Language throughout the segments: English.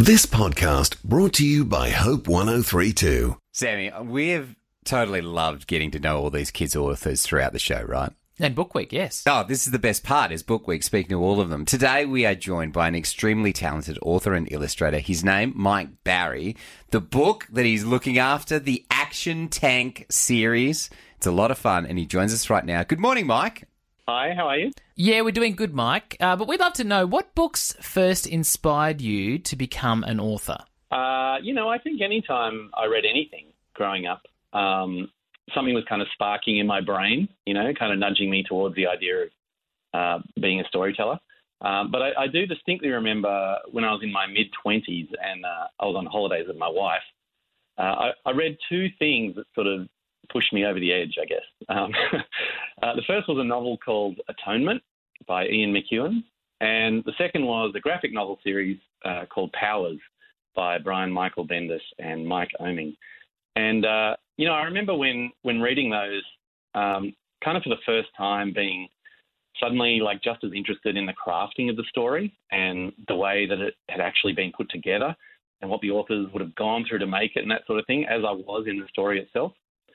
This podcast brought to you by Hope 1032. Sammy, we have totally loved getting to know all these kids' authors throughout the show, right? And Book Week, yes. Oh, this is the best part, is Book Week, speaking to all of them. Today we are joined by an extremely talented author and illustrator. His name, Mike Barry. The book that he's looking after, the Action Tank series. It's a lot of fun, and he joins us right now. Good morning, Mike. Hi, how are you? Yeah, we're doing good, Mike. But we'd love to know, what books first inspired you to become an author? I think anytime I read anything growing up, something was kind of sparking in my brain, kind of nudging me towards the idea of being a storyteller. But I do distinctly remember when I was in my mid-20s and I was on holidays with my wife, I read two things that sort of pushed me over the edge, I guess. The first was a novel called Atonement by Ian McEwan, and the second was a graphic novel series called Powers by Brian Michael Bendis and Mike Oeming. And, I remember when reading those, kind of for the first time being suddenly just as interested in the crafting of the story and the way that it had actually been put together and what the authors would have gone through to make it and that sort of thing, as I was in the story itself.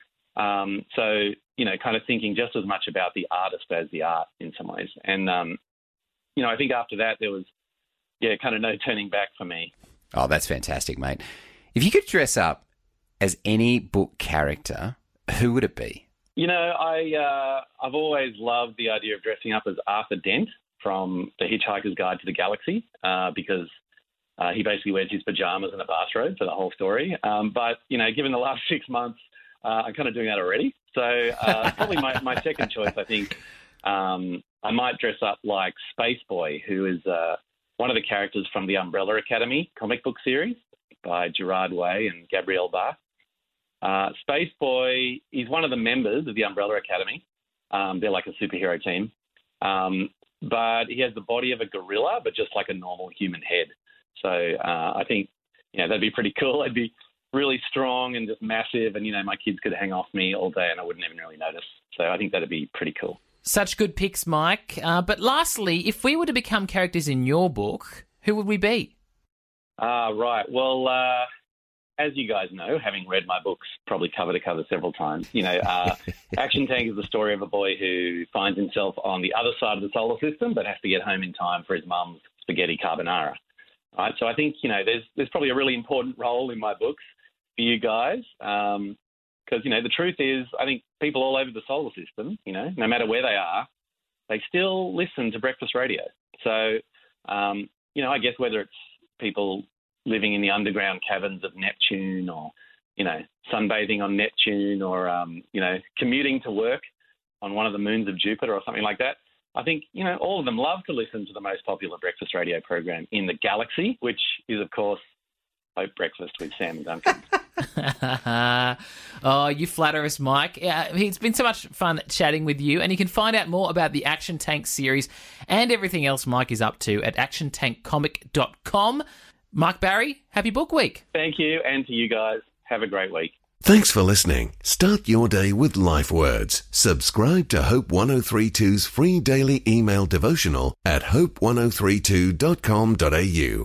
Kind of thinking just as much about the artist as the art in some ways. And, I think after that there was, kind of no turning back for me. Oh, that's fantastic, mate. If you could dress up as any book character, who would it be? I've always loved the idea of dressing up as Arthur Dent from The Hitchhiker's Guide to the Galaxy, because he basically wears his pajamas and a bathrobe for the whole story. But given the last 6 months, I'm kind of doing that already. So probably my second choice, I think, I might dress up like Space Boy, who is one of the characters from the Umbrella Academy comic book series by Gerard Way and Gabrielle Bach. Space Boy is one of the members of the Umbrella Academy. They're like a superhero team. But he has the body of a gorilla, but just like a normal human head. So I think, that'd be pretty cool. I'd be really strong and just massive, and, my kids could hang off me all day and I wouldn't even really notice. So I think that'd be pretty cool. Such good picks, Mike. But lastly, if we were to become characters in your book, who would we be? Right. Well, as you guys know, having read my books probably cover to cover several times, Action Tank is the story of a boy who finds himself on the other side of the solar system but has to get home in time for his mum's spaghetti carbonara. Right? So I think, there's probably a really important role in my books for you guys, because, the truth is, I think people all over the solar system, no matter where they are, they still listen to breakfast radio. So, I guess whether it's people living in the underground caverns of Neptune or, sunbathing on Neptune or, commuting to work on one of the moons of Jupiter or something like that, I think, all of them love to listen to the most popular breakfast radio program in the galaxy, which is, of course, Hope Breakfast with Sam and Duncan. Oh, you flatter us, Mike. It's been so much fun chatting with you, and you can find out more about the Action Tank series and everything else Mike is up to at actiontankcomic.com. Mike Barry, happy Book Week. Thank you, and to you guys, have a great week. Thanks for listening. Start your day with Life Words. Subscribe to Hope 1032's free daily email devotional at hope1032.com.au.